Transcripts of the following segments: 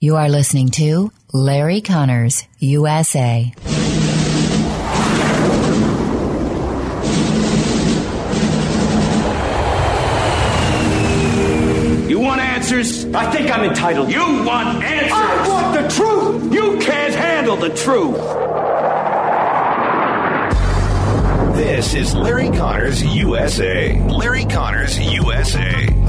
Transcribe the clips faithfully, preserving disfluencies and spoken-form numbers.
You are listening to Larry Connors, U S A. You want answers? I think I'm entitled. You want answers? I want the truth! You can't handle the truth! This is Larry Connors, U S A. Larry Connors, U S A.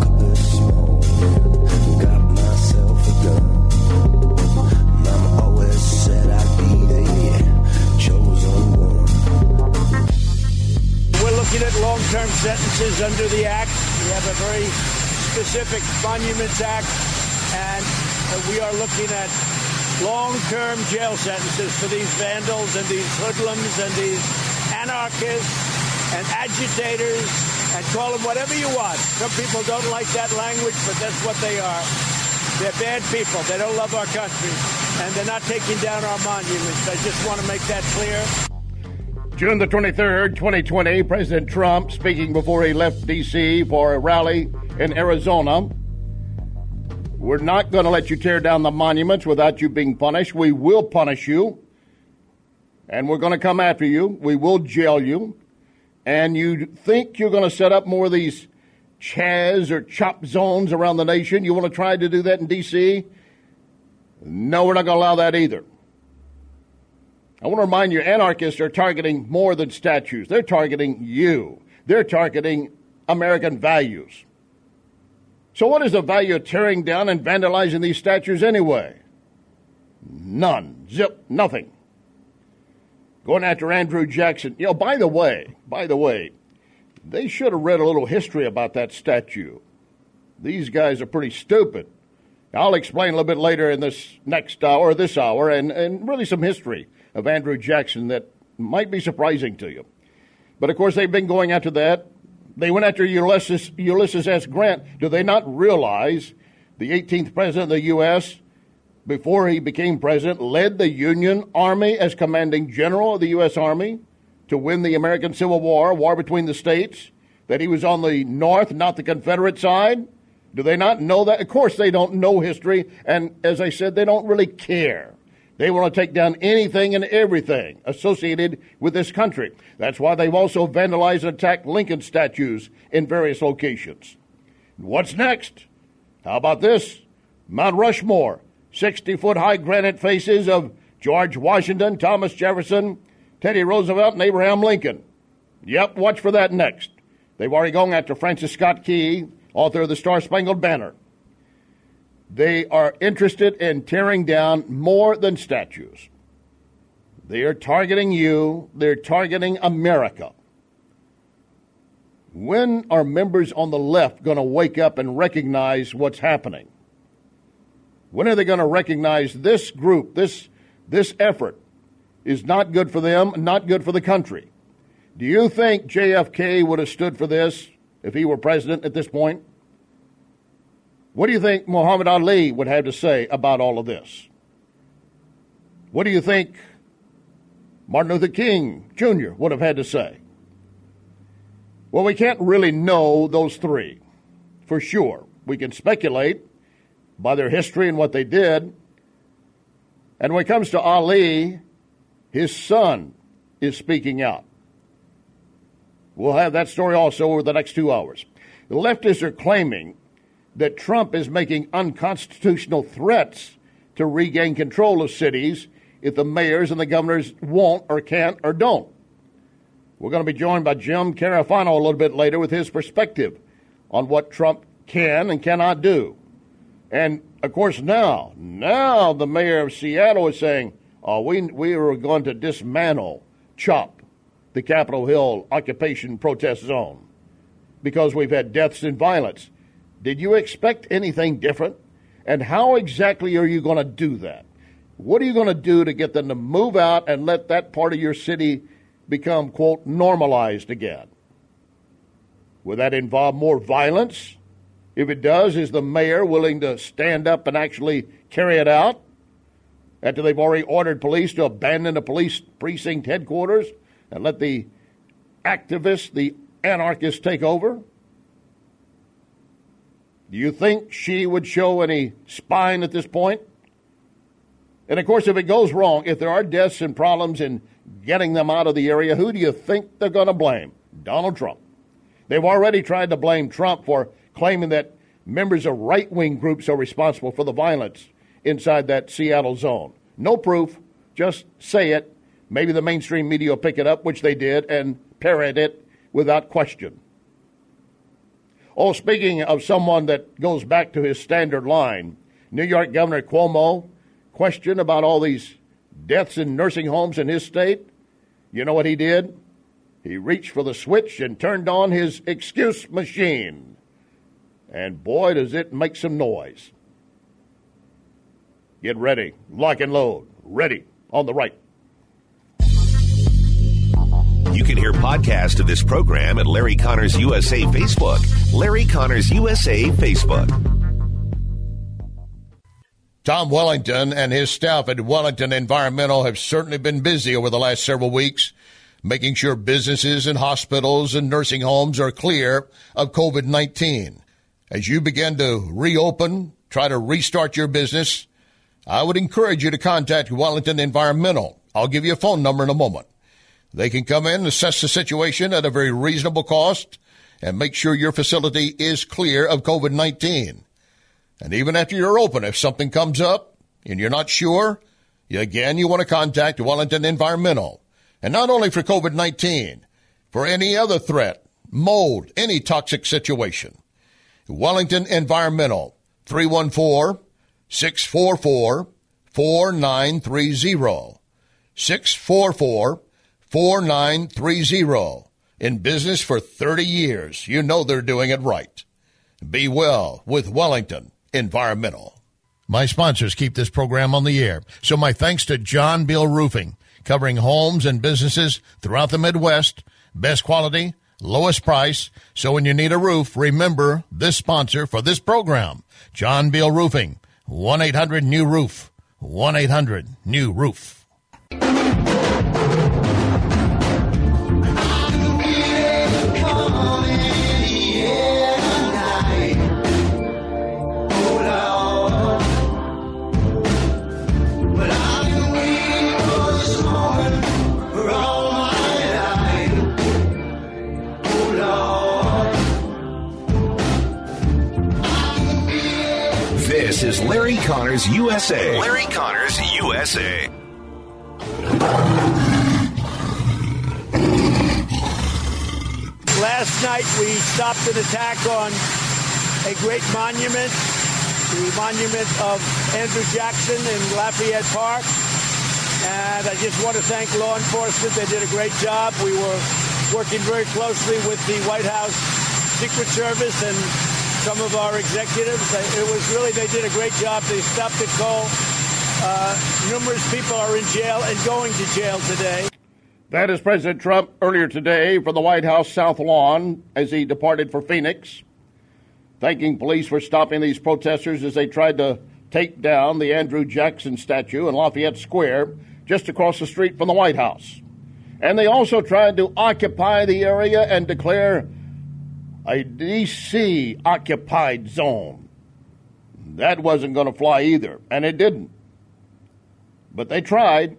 Looking at long-term sentences under the Act. We have a very specific Monuments Act, and we are looking at long-term jail sentences for these vandals and these hoodlums and these anarchists and agitators, and call them whatever you want. Some people don't like that language, but that's what they are. They're bad people. They don't love our country, and they're not taking down our monuments. I just want to make that clear. June the twenty-third, twenty twenty, President Trump speaking before he left D C for a rally in Arizona. We're not going to let you tear down the monuments without you being punished. We will punish you, and we're going to come after you. We will jail you. And you think you're going to set up more of these Chaz or chop zones around the nation? You want to try to do that in D C? No, we're not going to allow that either. I want to remind you, anarchists are targeting more than statues. They're targeting you. They're targeting American values. So what is the value of tearing down and vandalizing these statues anyway? None. Zip. Nothing. Going after Andrew Jackson. You know, by the way, by the way, they should have read a little history about that statue. These guys are pretty stupid. I'll explain a little bit later in this next hour, or this hour, and, and really some history of Andrew Jackson that might be surprising to you. But, of course, they've been going after that. They went after Ulysses, Ulysses S. Grant. Do they not realize the eighteenth president of the U S, before he became president, led the Union Army as commanding general of the U S. Army to win the American Civil War, war between the states, that he was on the North, not the Confederate side? Do they not know that? Of course they don't know history, and as I said, they don't really care. They want to take down anything and everything associated with this country. That's why they've also vandalized and attacked Lincoln statues in various locations. What's next? How about this? Mount Rushmore, sixty-foot high granite faces of George Washington, Thomas Jefferson, Teddy Roosevelt, and Abraham Lincoln. Yep, watch for that next. They've already gone after Francis Scott Key, author of the Star-Spangled Banner. They are interested in tearing down more than statues. They are targeting you. They're targeting America. When are members on the left going to wake up and recognize what's happening? When are they going to recognize this group, this, this effort is not good for them, not good for the country? Do you think J F K would have stood for this if he were president at this point? What do you think Muhammad Ali would have to say about all of this? What do you think Martin Luther King Junior would have had to say? Well, we can't really know those three for sure. We can speculate by their history and what they did. And when it comes to Ali, his son is speaking out. We'll have that story also over the next two hours. The leftists are claiming that Trump is making unconstitutional threats to regain control of cities if the mayors and the governors won't or can't or don't. We're going to be joined by Jim Carafano a little bit later with his perspective on what Trump can and cannot do. And, of course, now, now the mayor of Seattle is saying, oh, we, we are going to dismantle, chop the Capitol Hill occupation protest zone because we've had deaths and violence. Did you expect anything different? And how exactly are you going to do that? What are you going to do to get them to move out and let that part of your city become, quote, normalized again? Will that involve more violence? If it does, is the mayor willing to stand up and actually carry it out after they've already ordered police to abandon the police precinct headquarters and let the activists, the anarchists take over? Do you think she would show any spine at this point? And, of course, if it goes wrong, if there are deaths and problems in getting them out of the area, who do you think they're going to blame? Donald Trump. They've already tried to blame Trump for claiming that members of right-wing groups are responsible for the violence inside that Seattle zone. No proof, just say it. Maybe the mainstream media will pick it up, which they did, and parrot it without question. Oh, speaking of someone that goes back to his standard line, New York Governor Cuomo questioned about all these deaths in nursing homes in his state. You know what he did? He reached for the switch and turned on his excuse machine. And boy, does it make some noise. Get ready. Lock and load. Ready. On the right. You can hear podcasts of this program at Larry Connors U S A Facebook. Larry Connors U S A Facebook. Tom Wellington and his staff at Wellington Environmental have certainly been busy over the last several weeks, making sure businesses and hospitals and nursing homes are clear of COVID nineteen. As you begin to reopen, try to restart your business, I would encourage you to contact Wellington Environmental. I'll give you a phone number in a moment. They can come in, assess the situation at a very reasonable cost, and make sure your facility is clear of COVID nineteen. And even after you're open, if something comes up and you're not sure, again, you want to contact Wellington Environmental. And not only for COVID nineteen, for any other threat, mold, any toxic situation. Wellington Environmental, three one four, six four four, four nine three zero. six four four, four nine three zero. In business for thirty years. You know they're doing it right. Be well with Wellington Environmental. My sponsors keep this program on the air, so my thanks to John Beal Roofing, covering homes and businesses throughout the Midwest. Best quality, lowest price. So when you need a roof, remember this sponsor for this program, John Beal Roofing, one eight hundred new roof, one eight hundred new roof. This is Larry Connors U S A. Larry Connors U S A. Last night we stopped an attack on a great monument, the monument of Andrew Jackson in Lafayette Park. And I just want to thank law enforcement. They did a great job. We were working very closely with the White House Secret Service and some of our executives. It was really, they did a great job. They stopped it cold. Uh, numerous people are in jail and going to jail today. That is President Trump earlier today from the White House South Lawn as he departed for Phoenix, thanking police for stopping these protesters as they tried to take down the Andrew Jackson statue in Lafayette Square just across the street from the White House. And they also tried to occupy the area and declare a D C occupied zone. That wasn't going to fly either, and it didn't. But they tried.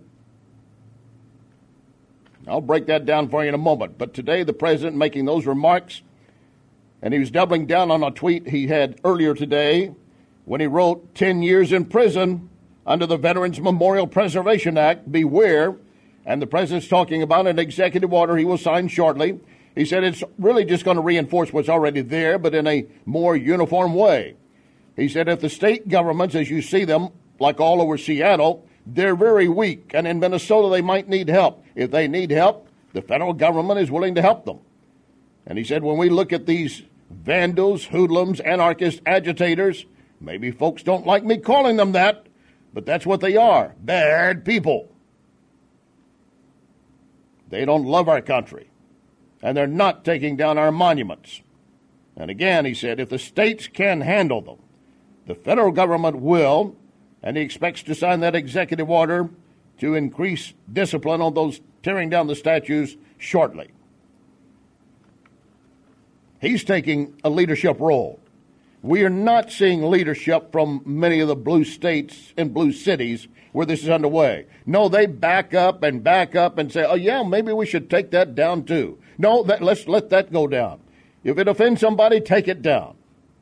I'll break that down for you in a moment. But today, the president making those remarks, and he was doubling down on a tweet he had earlier today when he wrote, ten years in prison under the Veterans Memorial Preservation Act, beware. And the president's talking about an executive order he will sign shortly. He said it's really just going to reinforce what's already there, but in a more uniform way. He said if the state governments, as you see them, like all over Seattle, they're very weak, and in Minnesota they might need help. If they need help, the federal government is willing to help them. And he said when we look at these vandals, hoodlums, anarchists, agitators, maybe folks don't like me calling them that, but that's what they are, bad people. They don't love our country. And they're not taking down our monuments. And again, he said, if the states can handle them, the federal government will, and he expects to sign that executive order to increase discipline on those tearing down the statues shortly. He's taking a leadership role. We are not seeing leadership from many of the blue states and blue cities where this is underway. No, they back up and back up and say, oh, yeah, maybe we should take that down too. No, that, let's let that go down. If it offends somebody, take it down.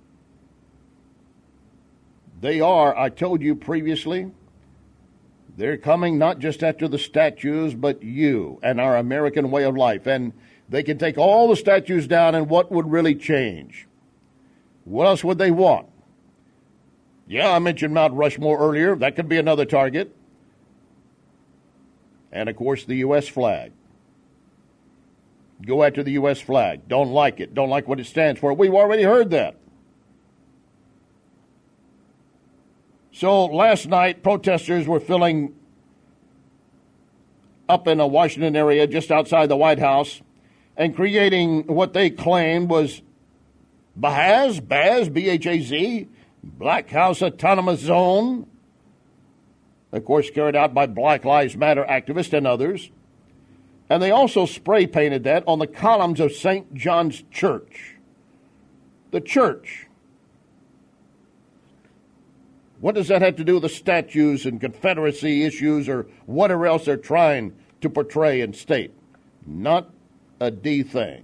They are, I told you previously, they're coming not just after the statues, but you and our American way of life. And they can take all the statues down, and what would really change? What else would they want? Yeah, I mentioned Mount Rushmore earlier. That could be another target. And, of course, the U S flag. Go after the U S flag. Don't like it. Don't like what it stands for. We've already heard that. So last night, protesters were filling up in a Washington area just outside the White House and creating what they claimed was Bahaz, Baz, B H A Z, Black House Autonomous Zone, of course carried out by Black Lives Matter activists and others. And they also spray painted that on the columns of Saint John's Church. The church. What does that have to do with the statues and Confederacy issues or whatever else they're trying to portray and state? Not a D thing.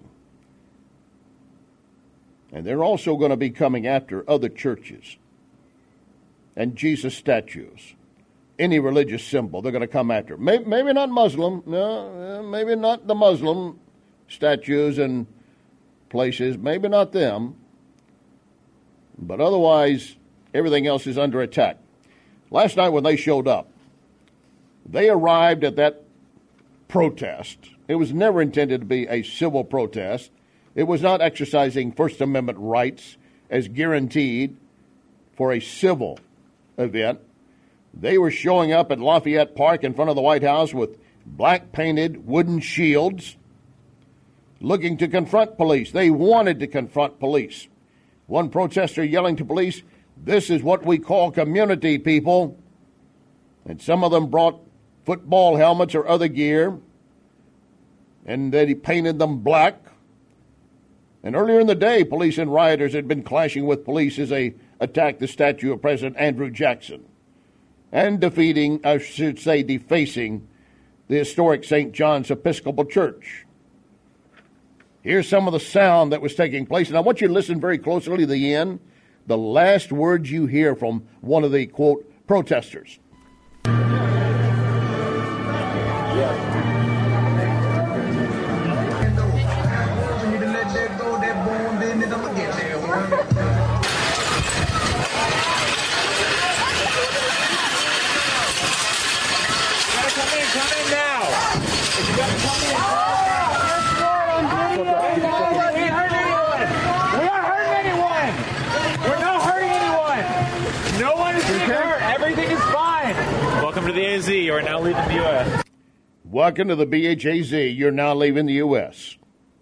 And they're also going to be coming after other churches and Jesus statues. Any religious symbol, they're going to come after. Maybe, maybe not Muslim. No, maybe not the Muslim statues and places. Maybe not them. But otherwise, everything else is under attack. Last night when they showed up, they arrived at that protest. It was never intended to be a civil protest. It was not exercising First Amendment rights as guaranteed for a civil event. They were showing up at Lafayette Park in front of the White House with black-painted wooden shields looking to confront police. They wanted to confront police. One protester yelling to police, "This is what we call community, people." And some of them brought football helmets or other gear, and they painted them black. And earlier in the day, police and rioters had been clashing with police as they attacked the statue of President Andrew Jackson and defeating, I should say, defacing the historic Saint John's Episcopal Church. Here's some of the sound that was taking place, and I want you to listen very closely to the end, the last words you hear from one of the, quote, protesters. Welcome to the A Z. You are now leaving the U S. Welcome to the B H A Z. You're now leaving the U S.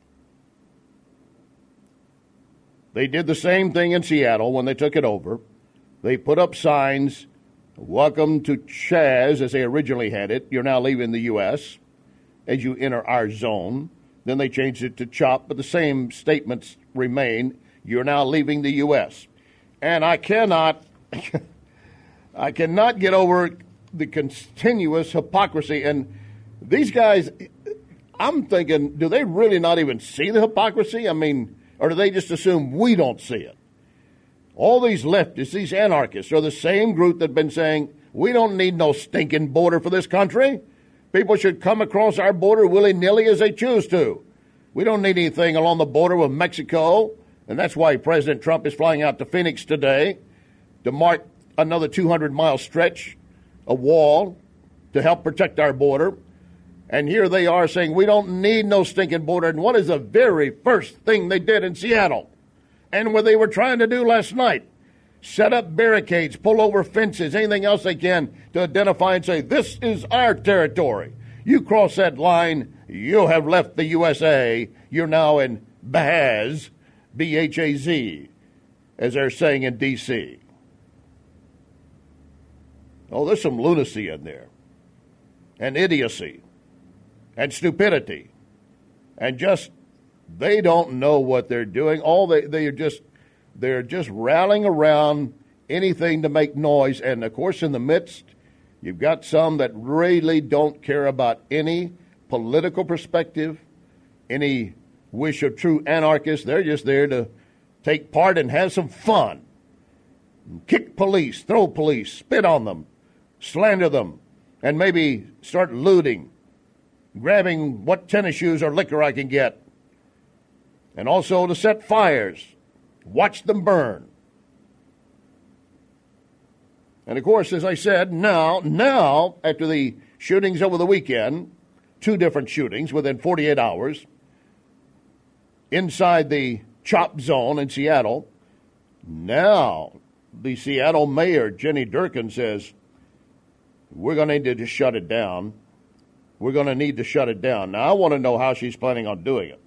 They did the same thing in Seattle when they took it over. They put up signs, "Welcome to Chaz," as they originally had it. You're now leaving the U S as you enter our zone. Then they changed it to CHOP, but the same statements remain. You're now leaving the U S. And I cannot, I cannot get over the continuous hypocrisy. And these guys, I'm thinking, do they really not even see the hypocrisy? I mean, or do they just assume we don't see it? All these leftists, these anarchists, are the same group that have been saying, we don't need no stinking border for this country. People should come across our border willy-nilly as they choose to. We don't need anything along the border with Mexico. And that's why President Trump is flying out to Phoenix today to mark another two hundred mile stretch, a wall, to help protect our border. And here they are saying we don't need no stinking border. And what is the very first thing they did in Seattle? And what they were trying to do last night? Set up barricades, pull over fences, anything else they can to identify and say, this is our territory. You cross that line, you have left the U S A. You're now in Bahaz, B H A Z, as they're saying in D C Oh, there's some lunacy in there, and idiocy, and stupidity, and just, they don't know what they're doing. All they, they are just They're just rallying around anything to make noise. And, of course, in the midst, you've got some that really don't care about any political perspective, any wish of true anarchists. They're just there to take part and have some fun. Kick police, throw police, spit on them, slander them, and maybe start looting, grabbing what tennis shoes or liquor I can get, and also to set fires, watch them burn. And, of course, as I said, now, now, after the shootings over the weekend, two different shootings within forty-eight hours, inside the CHOP zone in Seattle, now the Seattle mayor, Jenny Durkan, says, we're going to need to just shut it down. We're going to need to shut it down. Now, I want to know how she's planning on doing it.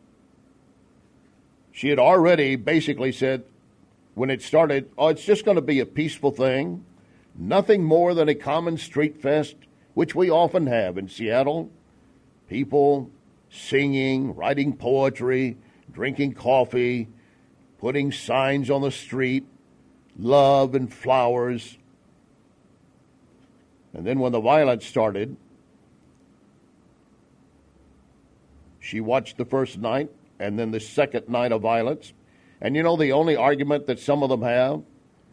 She had already basically said, when it started, oh, it's just going to be a peaceful thing, nothing more than a common street fest, which we often have in Seattle. People singing, writing poetry, drinking coffee, putting signs on the street, love and flowers. And then when the violence started, she watched the first night and then the second night of violence. And you know, the only argument that some of them have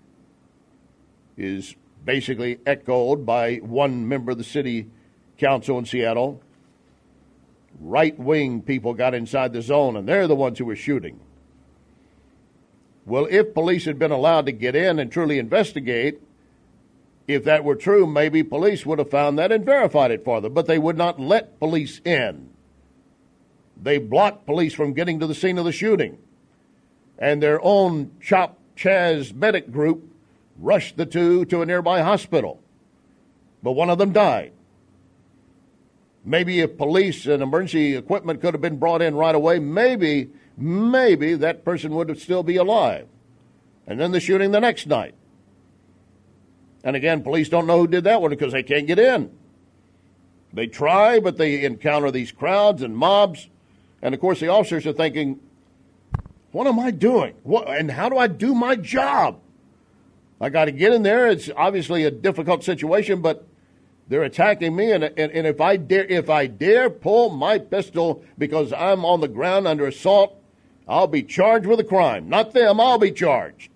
is basically echoed by one member of the city council in Seattle. Right-wing people got inside the zone, and they're the ones who were shooting. Well, if police had been allowed to get in and truly investigate, if that were true, maybe police would have found that and verified it for them. But they would not let police in. They blocked police from getting to the scene of the shooting. And their own CHOP Chaz medic group rushed the two to a nearby hospital. But one of them died. Maybe if police and emergency equipment could have been brought in right away, maybe, maybe that person would still be alive. And then the shooting the next night. And again, police don't know who did that one because they can't get in. They try, but they encounter these crowds and mobs. And, of course, the officers are thinking, what am I doing? What, and how do I do my job? I got to get in there. It's obviously a difficult situation, but they're attacking me. And, and, and if I dare, if I dare pull my pistol because I'm on the ground under assault, I'll be charged with a crime. Not them, I'll be charged.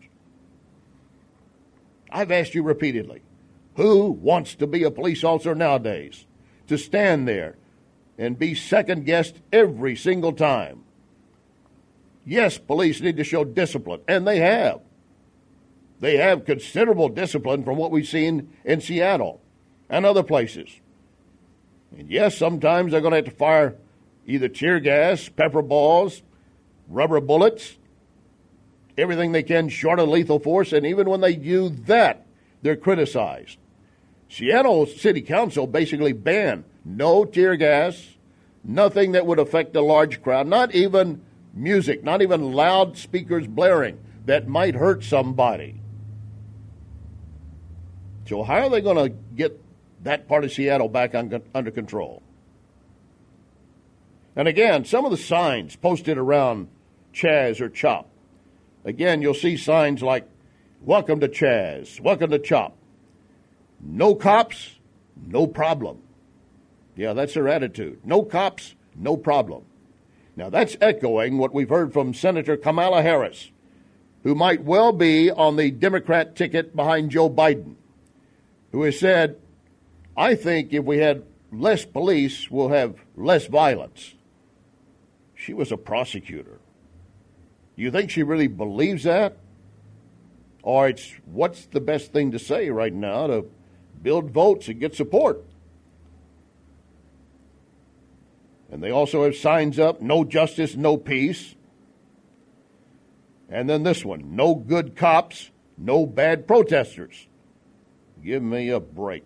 I've asked you repeatedly, who wants to be a police officer nowadays? To stand there and be second-guessed every single time. Yes, police need to show discipline, and they have. They have considerable discipline from what we've seen in Seattle and other places. And yes, sometimes they're going to have to fire either tear gas, pepper balls, rubber bullets, everything they can short of lethal force, and even when they do that, they're criticized. Seattle City Council basically banned no tear gas, nothing that would affect a large crowd, not even music, not even loudspeakers blaring that might hurt somebody. So how are they going to get that part of Seattle back on, under control? And again, some of the signs posted around Chaz or CHOP, again, you'll see signs like, welcome to Chaz, welcome to CHOP. No cops, no problem. Yeah, that's their attitude. No cops, no problem. Now, that's echoing what we've heard from Senator Kamala Harris, who might well be on the Democrat ticket behind Joe Biden, who has said, I think if we had less police, we'll have less violence. She was a prosecutor. You think she really believes that? Or it's what's the best thing to say right now to build votes and get support? And they also have signs up, no justice, no peace. And then this one, no good cops, no bad protesters. Give me a break.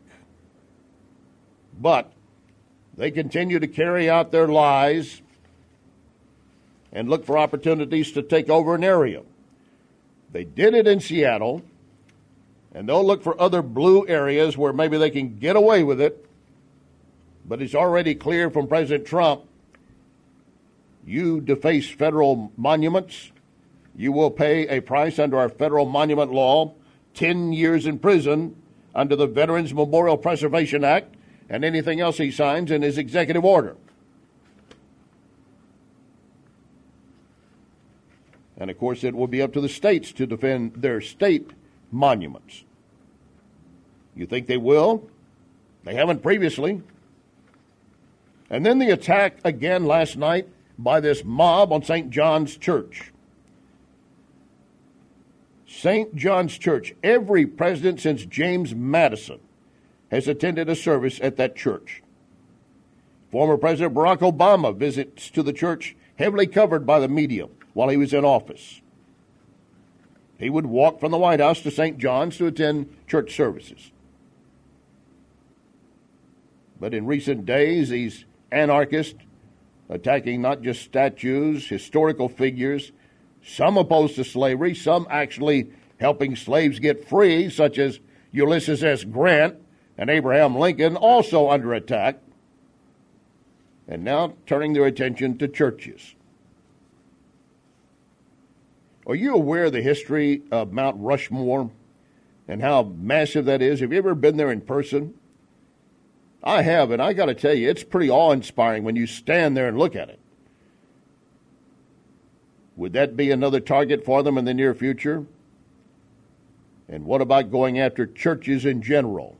But they continue to carry out their lies and look for opportunities to take over an area. They did it in Seattle, and they'll look for other blue areas where maybe they can get away with it. But it's already clear from President Trump, you deface federal monuments, You will pay a price under our federal monument law, ten years in prison under the Veterans Memorial Preservation Act, and anything else he signs in his executive order. And, of course, it will be up to the states to defend their state monuments. You think they will? They haven't previously. And then the attack again last night by this mob on Saint John's Church. Saint John's Church. Every president since James Madison has attended a service at that church. Former President Barack Obama visits to the church heavily covered by the media while he was in office. He would walk from the White House to Saint John's to attend church services. But in recent days, these anarchists attacking not just statues, historical figures, some opposed to slavery, some actually helping slaves get free, such as Ulysses S. Grant and Abraham Lincoln, also under attack, and now turning their attention to churches. Are you aware of the history of Mount Rushmore and how massive that is? Have you ever been there in person? I have, and I got to tell you, it's pretty awe-inspiring when you stand there and look at it. Would that be another target for them in the near future? And what about going after churches in general?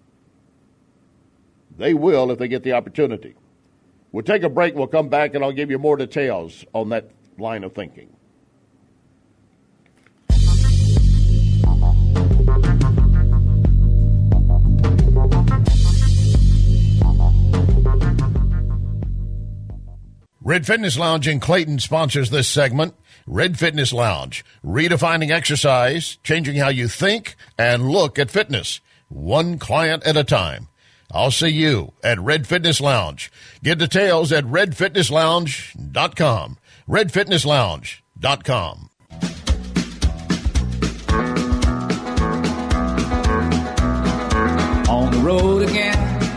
They will if they get the opportunity. We'll take a break. We'll come back, and I'll give you more details on that line of thinking. Red Fitness Lounge in Clayton sponsors this segment. Red Fitness Lounge, redefining exercise, changing how you think and look at fitness, one client at a time. I'll see you at Red Fitness Lounge. Get details at red fitness lounge dot com. red fitness lounge dot com. On the road again.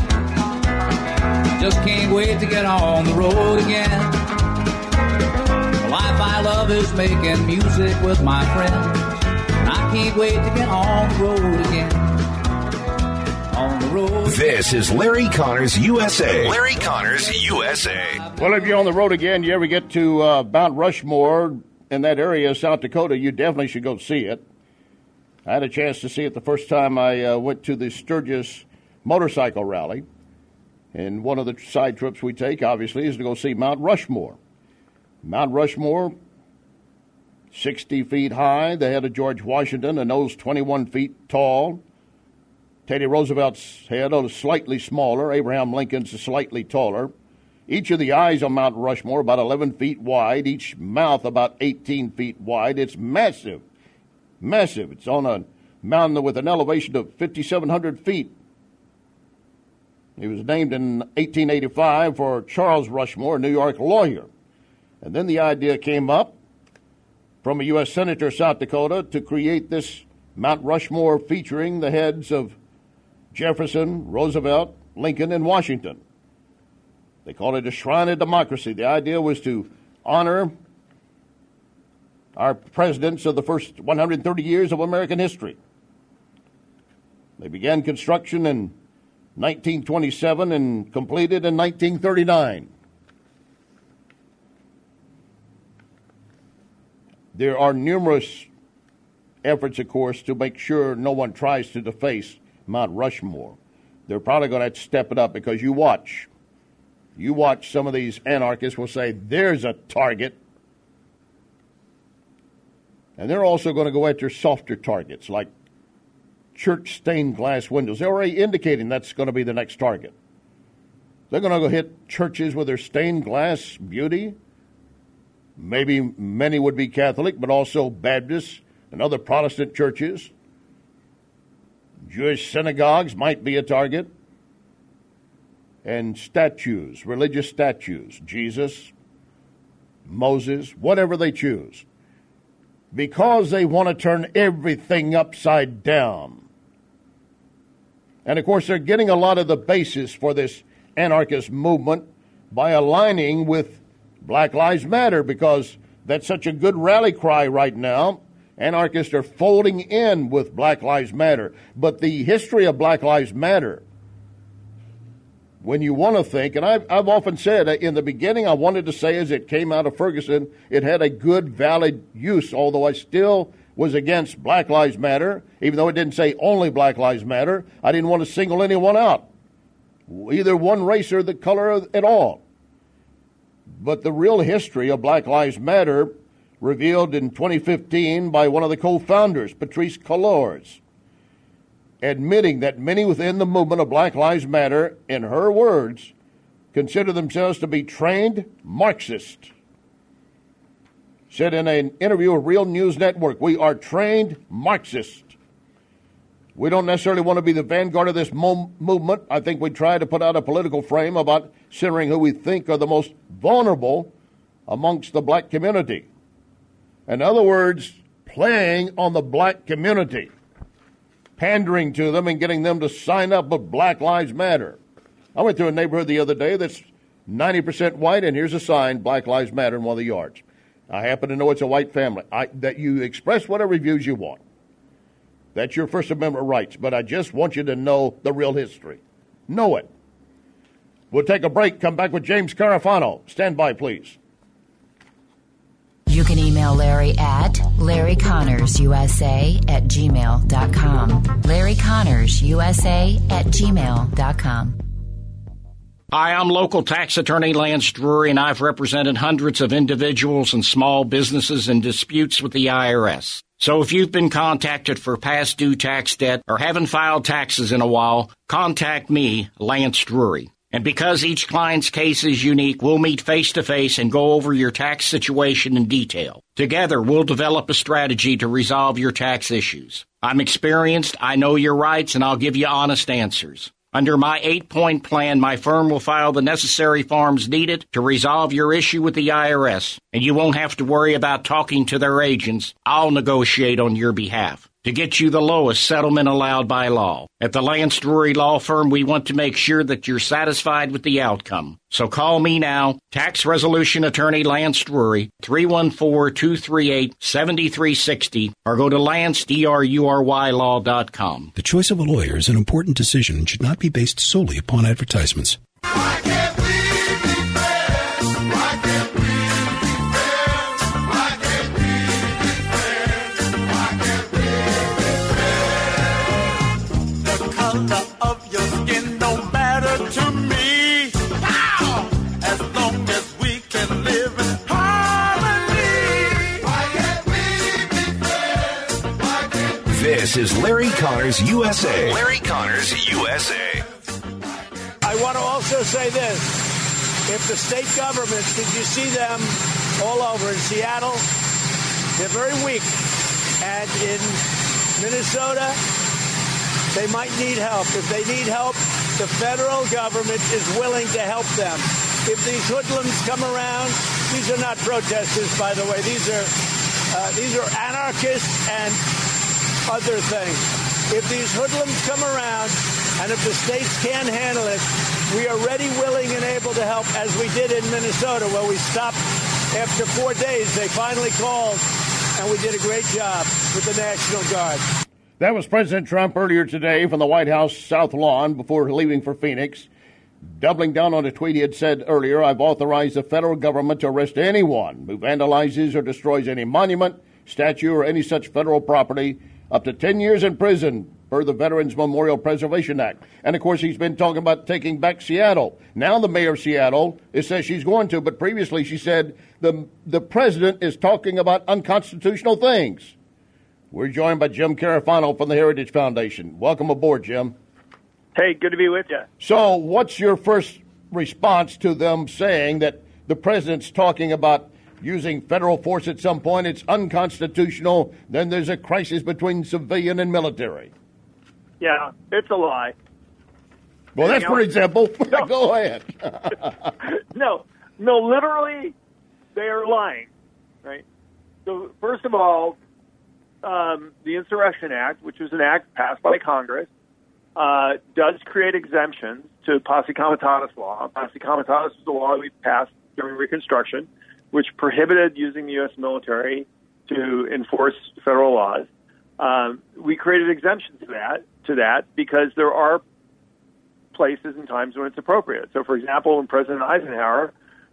Just can't wait to get on the road again. The life I love is making music with my friends. And I can't wait to get on the road again. On the road. This is Larry Connors U S A. Larry Connors U S A. Well, if you're on the road again, you ever get to uh, Mount Rushmore in that area, South Dakota, you definitely should go see it. I had a chance to see it the first time I uh, went to the Sturgis motorcycle rally. And one of the side trips we take, obviously, is to go see Mount Rushmore. Mount Rushmore, sixty feet high. The head of George Washington, a nose twenty-one feet tall. Teddy Roosevelt's head is slightly smaller. Abraham Lincoln's slightly taller. Each of the eyes on Mount Rushmore about eleven feet wide. Each mouth about eighteen feet wide. It's massive. Massive. It's on a mountain with an elevation of fifty-seven hundred feet. He was named in eighteen eighty-five for Charles Rushmore, a New York lawyer. And then the idea came up from a U S Senator of South Dakota to create this Mount Rushmore featuring the heads of Jefferson, Roosevelt, Lincoln, and Washington. They call it a shrine of democracy. The idea was to honor our presidents of the first one hundred thirty years of American history. They began construction in nineteen twenty-seven and completed in nineteen thirty-nine. There are numerous efforts, of course, to make sure no one tries to deface Mount Rushmore. They're probably going to have to step it up because you watch. You watch some of these anarchists will say, there's a target. And they're also going to go after softer targets like church stained glass windows. They're already indicating that's going to be the next target. They're going to go hit churches with their stained glass beauty. Maybe many would be Catholic, but also Baptists and other Protestant churches. Jewish synagogues might be a target. And statues, religious statues, Jesus, Moses, whatever they choose. Because they want to turn everything upside down. And, of course, they're getting a lot of the basis for this anarchist movement by aligning with Black Lives Matter because That's such a good rally cry right now. Anarchists are folding in with Black Lives Matter. But the history of Black Lives Matter, when you want to think, and I've, I've often said in the beginning, I wanted to say as it came out of Ferguson, it had a good, valid use, although I still was against Black Lives Matter, even though it didn't say only Black Lives Matter. I didn't want to single anyone out, either one race or the color at all. But the real history of Black Lives Matter, revealed in twenty fifteen by one of the co-founders, Patrisse Cullors, admitting that many within the movement of Black Lives Matter, in her words, consider themselves to be trained Marxists. Said in an interview with Real News Network, we are trained Marxists. We don't necessarily want to be the vanguard of this mo- movement. I think we try to put out a political frame about centering who we think are the most vulnerable amongst the black community. In other words, playing on the black community, pandering to them and getting them to sign up with Black Lives Matter. I went through a neighborhood the other day that's ninety percent white, and here's a sign, Black Lives Matter, in one of the yards. I happen to know it's a white family. I, that you express whatever views you want. That's your First Amendment rights, but I just want you to know the real history. Know it. We'll take a break, come back with James Carafano. Stand by, please. You can email Larry at Larry Connors U S A at gmail dot com. Larry Connors U S A at gmail dot com. Hi, I'm local tax attorney Lance Drury, and I've represented hundreds of individuals and small businesses in disputes with the I R S. So if you've been contacted for past due tax debt or haven't filed taxes in a while, contact me, Lance Drury. And because each client's case is unique, we'll meet face-to-face and go over your tax situation in detail. Together, we'll develop a strategy to resolve your tax issues. I'm experienced, I know your rights, and I'll give you honest answers. Under my eight-point plan, my firm will file the necessary forms needed to resolve your issue with the I R S, and you won't have to worry about talking to their agents. I'll negotiate on your behalf to get you the lowest settlement allowed by law. At the Lance Drury Law Firm, we want to make sure that you're satisfied with the outcome. So call me now, Tax Resolution Attorney Lance Drury, three one four, two three eight, seven three six zero, or go to lance drury law dot com. The choice of a lawyer is an important decision and should not be based solely upon advertisements. Why can't we be friends? Why can't we be friends? Why can't we be friends? Why can't we be friends? The color of your skin don't matter to me. Wow! As long as we can live in harmony. Why can't we be friends? Why can't we? This is Larry Connors U S A. Larry Connors U S A. I want to also say this. If the state governments, did you see them all over in Seattle? They're very weak. And in Minnesota, they might need help. If they need help, the federal government is willing to help them. If these hoodlums come around, these are not protesters, by the way. These are uh, these are anarchists and other things. If these hoodlums come around, and if the states can't handle it, we are ready, willing, and able to help, as we did in Minnesota, where we stopped after four days. They finally called, and we did a great job with the National Guard. That was President Trump earlier today from the White House South Lawn before leaving for Phoenix. Doubling down on a tweet he had said earlier, I've authorized the federal government to arrest anyone who vandalizes or destroys any monument, statue, or any such federal property, up to ten years in prison per the Veterans Memorial Preservation Act. And, of course, he's been talking about taking back Seattle. Now the mayor of Seattle it says she's going to, but previously she said the the president is talking about unconstitutional things. We're joined by Jim Carafano from the Heritage Foundation. Welcome aboard, Jim. Hey, good to be with you. So what's your first response to them saying that the president's talking about using federal force at some point, it's unconstitutional, then there's a crisis between civilian and military? Yeah, it's a lie. Well, that's pretty simple. No. Go ahead. no, no, literally, they are lying, right? So, first of all, um, the Insurrection Act, which was an act passed by Congress, uh, does create exemptions to Posse Comitatus law. Posse Comitatus is a law we passed during Reconstruction which prohibited using the U S military to enforce federal laws. Um, we created exemptions to that, to that because there are places and times when it's appropriate. So, for example, when President Eisenhower,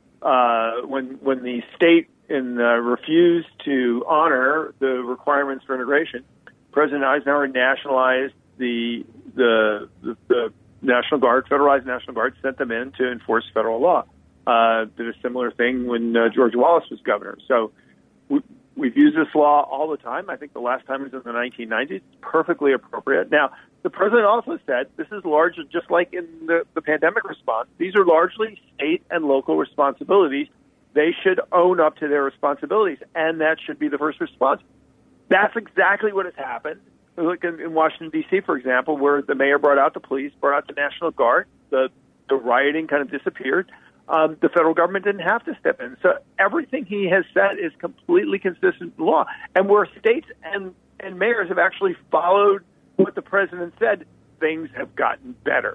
uh, when when the state in, uh, refused to honor the requirements for integration, President Eisenhower nationalized the the the, the National Guard, federalized National Guard, sent them in to enforce federal law. Uh, did a similar thing when uh, George Wallace was governor. So we, we've used this law all the time. I think the last time was in the nineteen nineties. It's perfectly appropriate. Now, the president also said this is largely, just like in the, the pandemic response, these are largely state and local responsibilities. They should own up to their responsibilities, and that should be the first response. That's exactly what has happened. Look in, in Washington, D C, for example, where the mayor brought out the police, brought out the National Guard, the, the rioting kind of disappeared. Um, the federal government didn't have to step in. So everything he has said is completely consistent with law. And where states and, and mayors have actually followed what the president said, things have gotten better.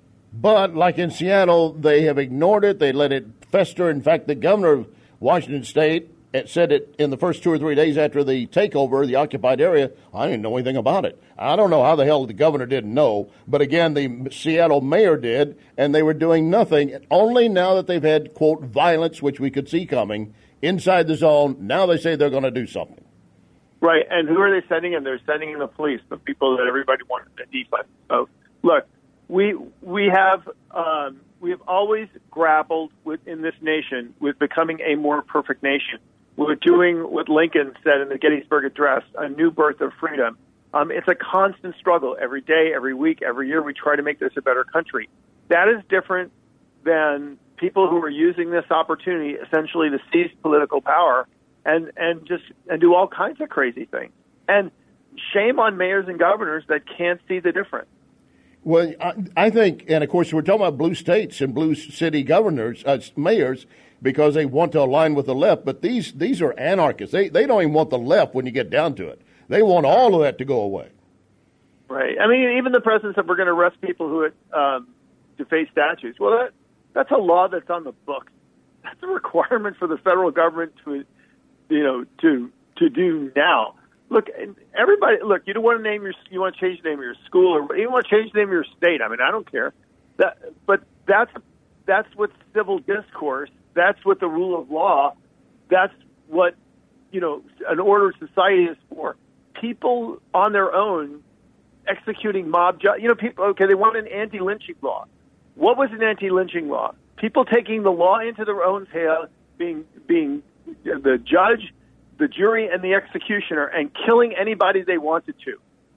But like in Seattle, they have ignored it. They let it fester. In fact, the governor of Washington State said it in the first two or three days after the takeover, the occupied area. I didn't know anything about it. I don't know how the hell the governor didn't know. But again, the Seattle mayor did, and they were doing nothing. Only now that they've had, quote, violence, which we could see coming, inside the zone, now they say they're going to do something. Right, and who are they sending in? They're sending in the police, the people that everybody wanted to defund. So, look, we we have um, we have always grappled with in this nation with becoming a more perfect nation. We're doing what Lincoln said in the Gettysburg Address, a new birth of freedom. Um, it's a constant struggle every day, every week, every year. We try to make this a better country. That is different than people who are using this opportunity essentially to seize political power and, and just and do all kinds of crazy things. And shame on mayors and governors that can't see the difference. Well, I, I think, and of course, we're talking about blue states and blue city governors, uh, mayors, because they want to align with the left. But these these are anarchists. They they don't even want the left when you get down to it. They want all of that to go away. Right. I mean, even the president said we're going to arrest people who um, deface statues. Well, that that's a law that's on the books. That's a requirement for the federal government to, you know, to to do now. Look, everybody. Look, you don't want to name your, you want to change the name of your school, or you want to change the name of your state. I mean, I don't care. That, but that's that's what civil discourse. That's what the rule of law. That's what, you know, an ordered society is for. People on their own executing mob ju- You know, people. Okay, they want an anti-lynching law. What was an anti-lynching law? People taking the law into their own hands, being being the judge, the jury, and the executioner, and killing anybody they wanted to.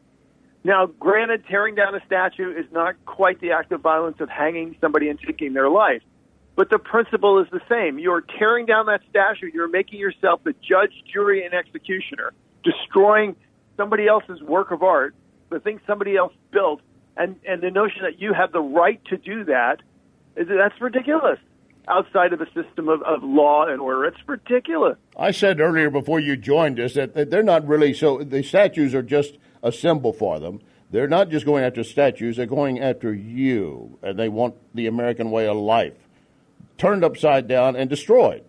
Now, granted, tearing down a statue is not quite the act of violence of hanging somebody and taking their life, but the principle is the same. You're tearing down that statue. You're making yourself the judge, jury, and executioner, destroying somebody else's work of art, the thing somebody else built, and, and the notion that you have the right to do that, is that's ridiculous. Outside of a system of, of law and order. It's ridiculous. I said earlier before you joined us that, that they're not really, so the statues are just a symbol for them. They're not just going after statues, they're going after you, and they want the American way of life turned upside down and destroyed.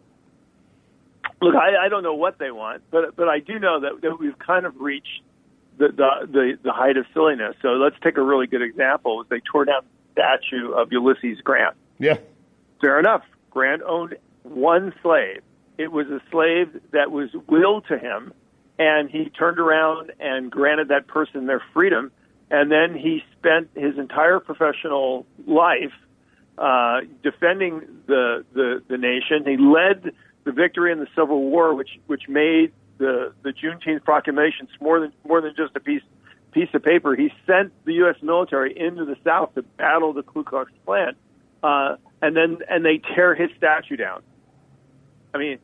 Look, I, I don't know what they want, but but I do know that, that we've kind of reached the, the, the, the height of silliness. So let's take a really good example. They tore down the statue of Ulysses Grant. Yeah. Fair enough. Grant owned one slave. It was a slave that was willed to him, and he turned around and granted that person their freedom, and then he spent his entire professional life uh, defending the, the the nation. He led the victory in the Civil War, which which made the the Juneteenth proclamations more than more than just a piece piece of paper. He sent the U S military into the South to battle the Ku Klux Klan. Uh, and then and they tear his statue down. I mean,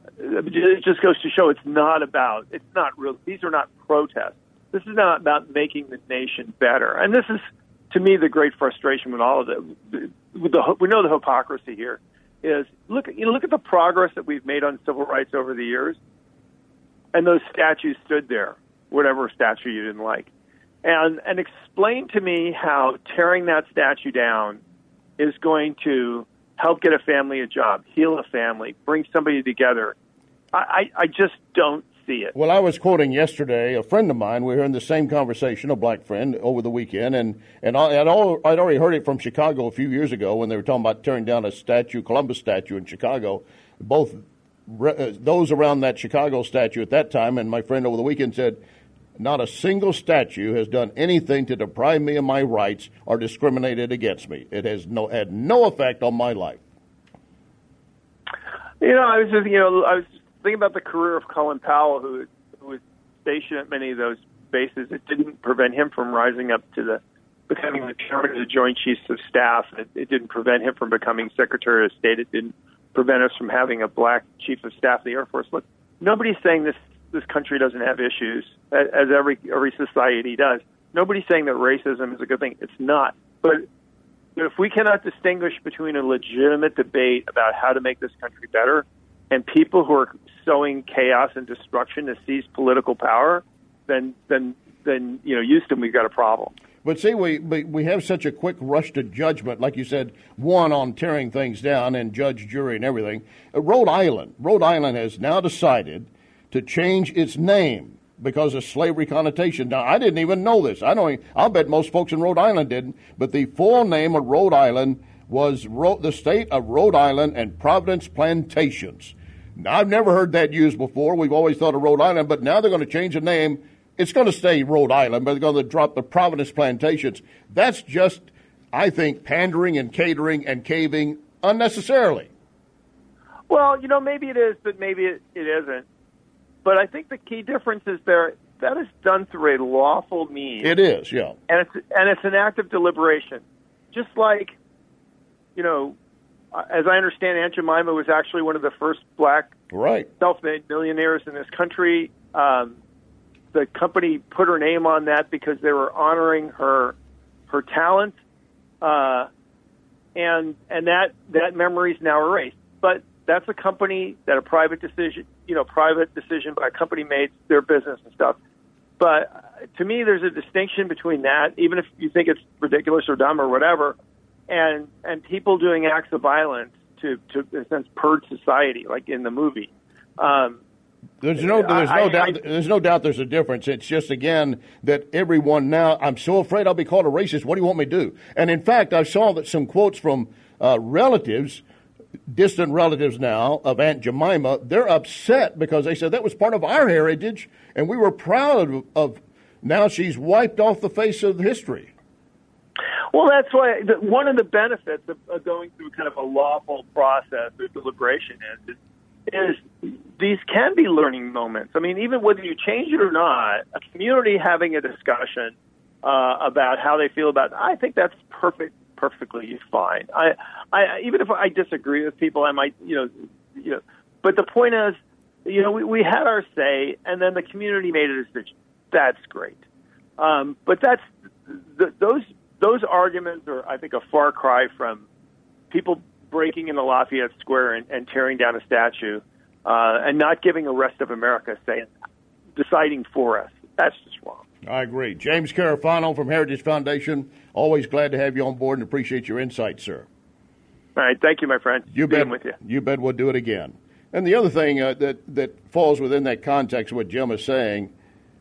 it just goes to show it's not about, it's not real. These are not protests. This is not about making the nation better. And this is, to me, the great frustration with all of it. With the, we know the hypocrisy here is, look, you know, look at the progress that we've made on civil rights over the years. And those statues stood there, whatever statue you didn't like. And, and explain to me how tearing that statue down is going to help get a family a job, heal a family, bring somebody together. I, I, I just don't see it. Well, I was quoting yesterday a friend of mine. We were in the same conversation, a black friend, over the weekend, and and I, I'd, all, I'd already heard it from Chicago a few years ago when they were talking about tearing down a statue, Columbus statue in Chicago. Both re, uh, those around that Chicago statue at that time, and my friend over the weekend said, not a single statue has done anything to deprive me of my rights or discriminated against me. It has no had no effect on my life. You know, I was just, you know, I was thinking about the career of Colin Powell, who, who was stationed at many of those bases. It didn't prevent him from rising up to the becoming the chairman of the Joint Chiefs of Staff. It, it didn't prevent him from becoming Secretary of State. It didn't prevent us from having a black Chief of Staff of the Air Force. Look, nobody's saying this this country doesn't have issues, as every every society does. Nobody's saying that racism is a good thing. It's not. But if we cannot distinguish between a legitimate debate about how to make this country better and people who are sowing chaos and destruction to seize political power, then then then you know, Houston, we've got a problem. But see, we we have such a quick rush to judgment, like you said, one on tearing things down and judge, jury, and everything. Uh, Rhode Island, Rhode Island has now decided to change its name because of slavery connotation. Now, I didn't even know this. I don't. I'll bet most folks in Rhode Island didn't. But the full name of Rhode Island was Ro- the state of Rhode Island and Providence Plantations. Now, I've never heard that used before. We've always thought of Rhode Island, but now they're going to change the name. It's going to stay Rhode Island, but they're going to drop the Providence Plantations. That's just, I think, pandering and catering and caving unnecessarily. Well, you know, maybe it is, but maybe it, it isn't. But I think the key difference is there that is done through a lawful means. It is, yeah. And it's and it's an act of deliberation. Just like, you know, as I understand, Aunt Jemima was actually one of the first black right. self-made millionaires in this country. Um, the company put her name on that because they were honoring her her talent, uh, and and that that memory is now erased. But that's a company that a private decision, you know, private decision by a company made their business and stuff. But to me, there's a distinction between that, even if you think it's ridiculous or dumb or whatever, and and people doing acts of violence to, to in a sense, purge society, like in the movie. Um, there's no, there's no I, doubt. I, there's no doubt. There's a difference. It's just again that everyone now. I'm so afraid I'll be called a racist. What do you want me to do? And in fact, I saw that some quotes from uh, relatives, distant relatives now of Aunt Jemima. They're upset because they said that was part of our heritage, and we were proud of. of now she's wiped off the face of history. Well, that's why the, one of the benefits of, of going through kind of a lawful process of deliberation is, is is these can be learning moments. I mean, even whether you change it or not, a community having a discussion uh, about how they feel about it, I think that's perfect, perfectly fine. I, I, even if I disagree with people, I might, you know, you know. But the point is, you know, we, we had our say, and then the community made a decision. That's great. Um, but that's the, those those arguments are, I think, a far cry from people breaking into Lafayette Square and, and tearing down a statue uh, and not giving the rest of America say, deciding for us. That's just wrong. I agree. James Carafano from Heritage Foundation, always glad to have you on board and appreciate your insight, sir. All right. Thank you, my friend. You Being bet. with you. You bet we'll do it again. And the other thing uh, that, that falls within that context of what Jim is saying,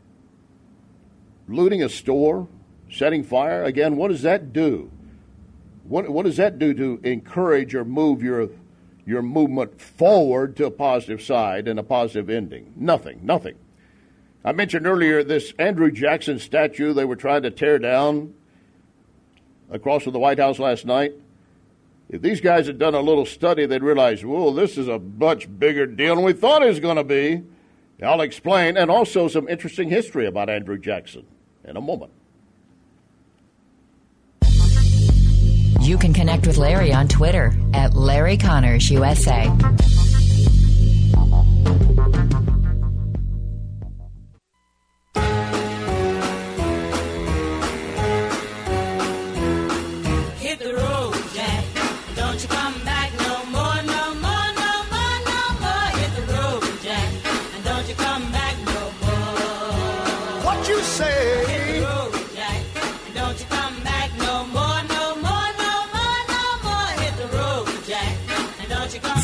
looting a store, setting fire, again, what does that do? What what does that do to encourage or move your your movement forward to a positive side and a positive ending? Nothing, nothing. I mentioned earlier this Andrew Jackson statue they were trying to tear down across from the White House last night. If these guys had done a little study, they'd realize, whoa, this is a much bigger deal than we thought it was going to be. I'll explain, and also some interesting history about Andrew Jackson in a moment. You can connect with Larry on Twitter at Larry Connors U S A. Hit the road, Jack. Don't you come back no more, no more, no more, no more. Hit the road, Jack. And don't you come back no more. What you say? Hit the road, Jack. And don't you come back no more, no more, no more, no more. Hit the road, Jack.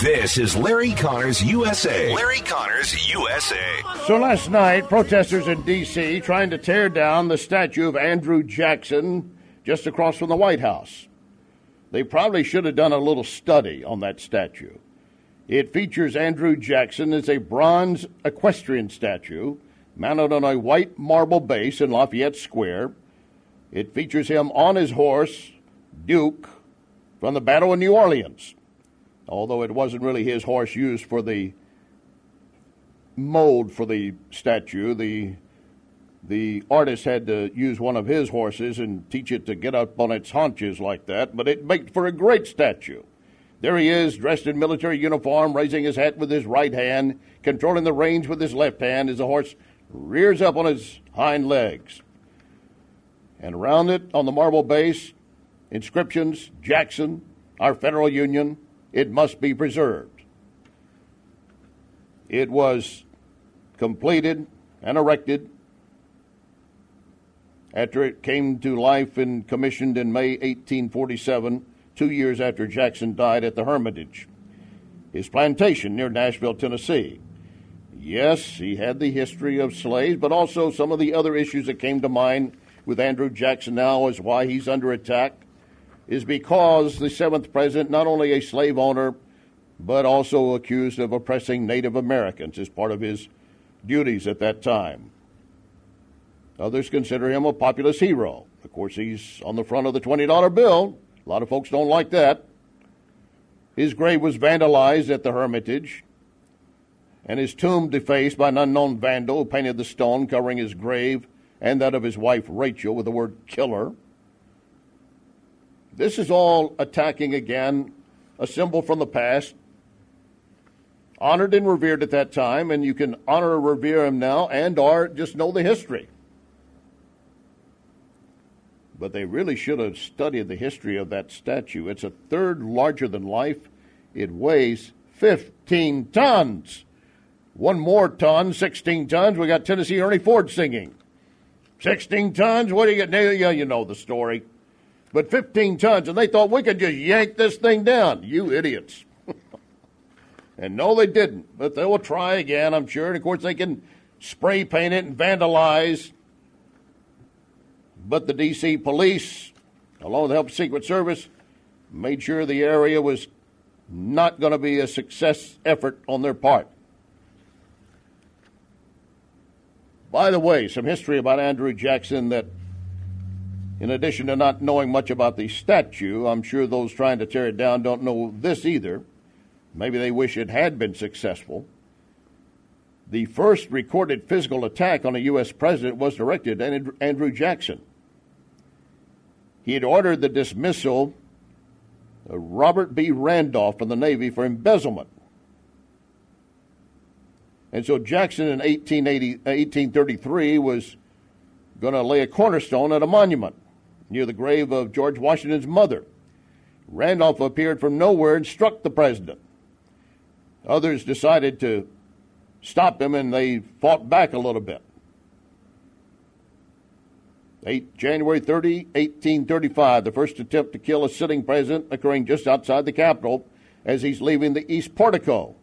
This is Larry Connors U S A. Larry Connors U S A. So last night, protesters in D C trying to tear down the statue of Andrew Jackson just across from the White House. They probably should have done a little study on that statue. It features Andrew Jackson as a bronze equestrian statue mounted on a white marble base in Lafayette Square. It features him on his horse, Duke, from the Battle of New Orleans, although it wasn't really his horse used for the mold for the statue. The the artist had to use one of his horses and teach it to get up on its haunches like that, but it made for a great statue. There he is, dressed in military uniform, raising his hat with his right hand, controlling the reins with his left hand as the horse rears up on his hind legs. And around it, on the marble base, inscriptions, Jackson, our federal union, it must be preserved. It was completed and erected after it came to life and commissioned in May eighteen forty-seven, two years after Jackson died at the Hermitage, his plantation near Nashville, Tennessee. Yes, he had the history of slaves, but also some of the other issues that came to mind with Andrew Jackson now as why he's under attack is because the seventh president, not only a slave owner, but also accused of oppressing Native Americans as part of his duties at that time. Others consider him a populist hero. Of course, he's on the front of the twenty dollar bill. A lot of folks don't like that. His grave was vandalized at the Hermitage, and his tomb defaced by an unknown vandal who painted the stone covering his grave and that of his wife Rachel with the word killer. This is all attacking, again, a symbol from the past, honored and revered at that time, and you can honor or revere him now and or just know the history. But they really should have studied the history of that statue. It's a third larger than life. It weighs fifteen tons. One more ton, sixteen tons. We got Tennessee Ernie Ford singing. sixteen tons? What do you get? Yeah, you know the story. But fifteen tons, and they thought we could just yank this thing down. You idiots. And no, they didn't. But they will try again, I'm sure. And, of course, they can spray paint it and vandalize. But the D C police, along with the help of Secret Service, made sure the area was not going to be a success effort on their part. By the way, some history about Andrew Jackson that, in addition to not knowing much about the statue, I'm sure those trying to tear it down don't know this either. Maybe they wish it had been successful. The first recorded physical attack on a U S president was directed at Andrew Jackson. He had ordered the dismissal of Robert B. Randolph from the Navy for embezzlement. And so Jackson in eighteen eighty, eighteen thirty-three was going to lay a cornerstone at a monument near the grave of George Washington's mother. Randolph appeared from nowhere and struck the president. Others decided to stop him, and they fought back a little bit. January thirtieth, eighteen thirty-five, the first attempt to kill a sitting president occurring just outside the Capitol as he's leaving the East Portico.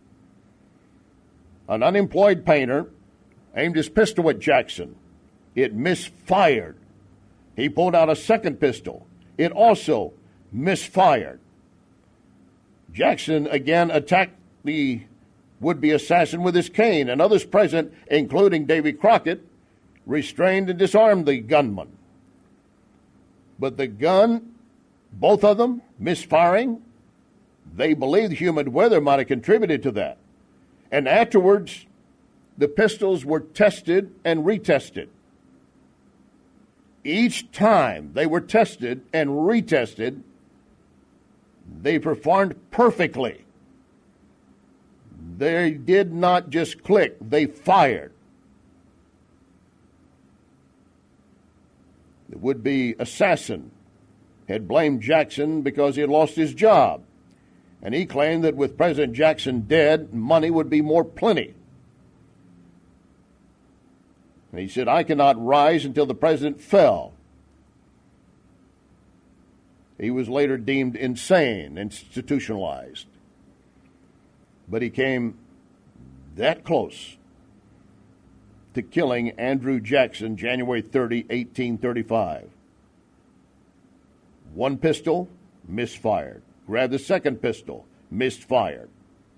An unemployed painter aimed his pistol at Jackson. It misfired. He pulled out a second pistol. It also misfired. Jackson again attacked the would-be assassin with his cane, and others present, including Davy Crockett, restrained and disarmed the gunman. But the gun, both of them, misfiring, they believe the humid weather might have contributed to that. And afterwards, the pistols were tested and retested. Each time they were tested and retested, they performed perfectly. They did not just click, they fired. The would-be assassin had blamed Jackson because he had lost his job, and he claimed that with President Jackson dead, money would be more plenty. And he said, I cannot rise until the president fell. He was later deemed insane, institutionalized. But he came that close to killing Andrew Jackson January thirtieth, eighteen thirty-five. One pistol, misfired. Grabbed the second pistol, misfired.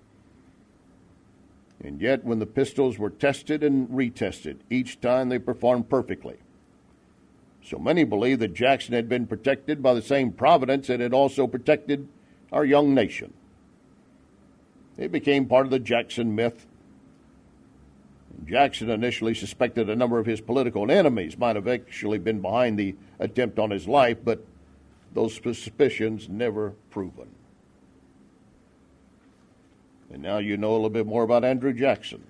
And yet, when the pistols were tested and retested, each time they performed perfectly. So many believe that Jackson had been protected by the same providence that had also protected our young nation. It became part of the Jackson myth. Jackson initially suspected a number of his political enemies might have actually been behind the attempt on his life, but those suspicions never proven. And now you know a little bit more about Andrew Jackson.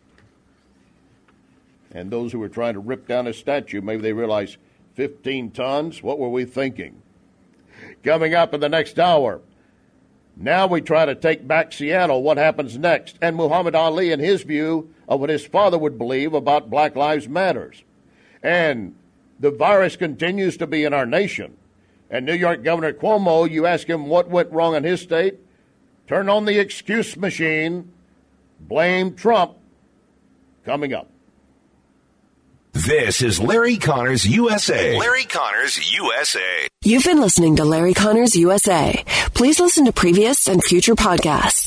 And those who were trying to rip down his statue, maybe they realize fifteen tons? What were we thinking? Coming up in the next hour, now we try to take back Seattle. What happens next? And Muhammad Ali and his view of what his father would believe about Black Lives Matters. And the virus continues to be in our nation. And New York Governor Cuomo, you ask him what went wrong in his state, turn on the excuse machine, blame Trump. Coming up. This is Larry Connors U S A. Larry Connors U S A. You've been listening to Larry Connors U S A. Please listen to previous and future podcasts